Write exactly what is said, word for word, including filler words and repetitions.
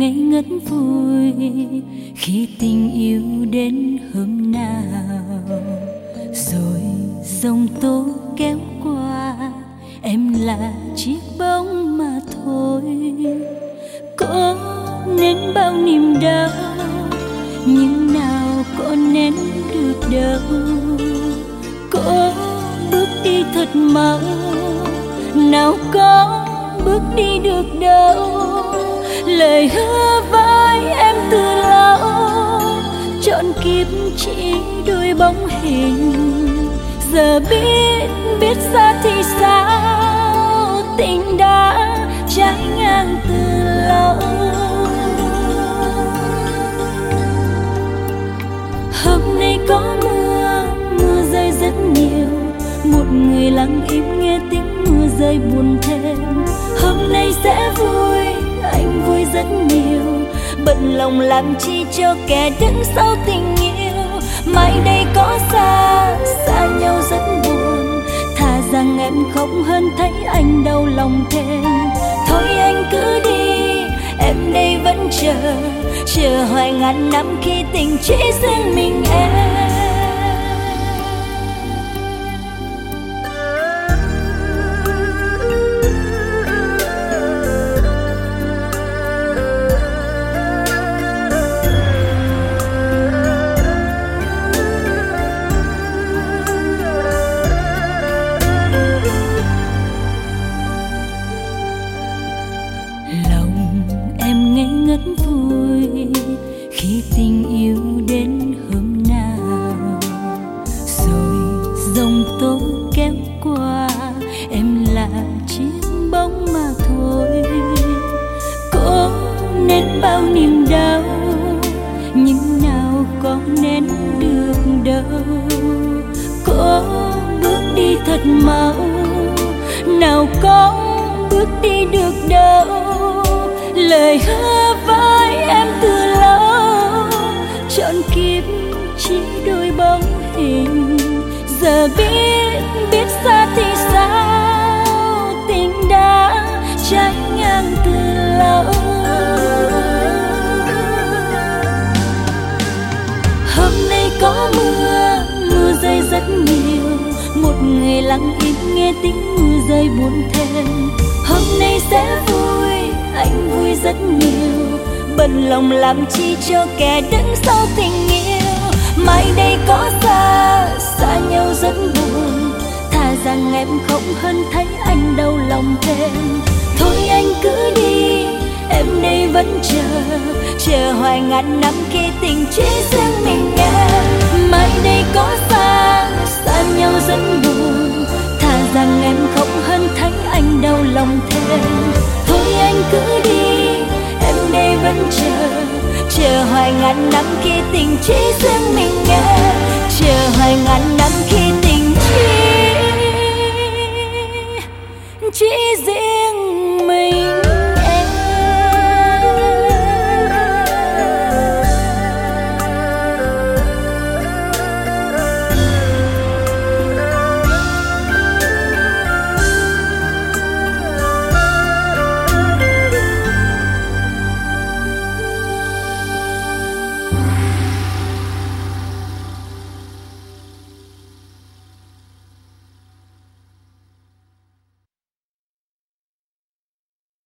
ngây ngất vui khi tình yêu đến hôm nào, rồi dòng tố kéo qua, em là chiếc bóng mà thôi. Có nên bao niềm đau, nhưng nào có nên được đâu. Có bước đi thật mau, nào có bước đi được đâu. Lời hứa với em từ lâu, trọn kiếp chỉ đôi bóng hình. Giờ biết biết xa thì sao, tình đã trái ngang từ lâu. Hôm nay có mưa, mưa rơi rất nhiều. Một người lặng im nghe tiếng mưa rơi buồn thêm. Hôm nay sẽ vui, anh vui rất nhiều. Bận lòng làm chi cho kẻ đứng sau tình yêu. Mai đây có xa, xa nhau rất buồn. Thà rằng em khóc hơn thấy anh đau lòng thêm. Thôi anh cứ đi, em đây vẫn chờ. Chờ hoài ngàn năm khi tình chỉ riêng mình em. Ngất vui khi tình yêu đến hôm nào, rồi dòng tố kéo qua, em là chiếc bóng mà thôi. Có nên bao niềm đau, nhưng nào có nên được đâu. Có bước đi thật mau, nào có bước đi được đâu. Lời hứa với em từ lâu, trọn kiếp chỉ đôi bóng hình. Giờ biết biết xa thì sao, tình đã trái ngang từ lâu. Hôm nay có mưa, mưa rơi rất nhiều. Một người lặng im nghe tiếng mưa rơi buồn thêm. Hôm nay sẽ vui, anh vui rất nhiều. Bận lòng làm chi cho kẻ đứng sau tình yêu. Mai đây có xa, xa nhau rất buồn. Thà rằng em khóc hơn thấy anh đau lòng thêm. Thôi anh cứ đi, em đây vẫn chờ. Chờ hoài ngàn năm khi tình chỉ riêng mình em. Mai đây có xa, xa nhau rất buồn. Thà rằng em khóc hơn thấy anh đau lòng thêm. Thôi anh cứ đi, em đây vẫn chờ. Chờ hoài ngàn năm khi tình chỉ riêng mình em. Chờ hoài ngàn năm khi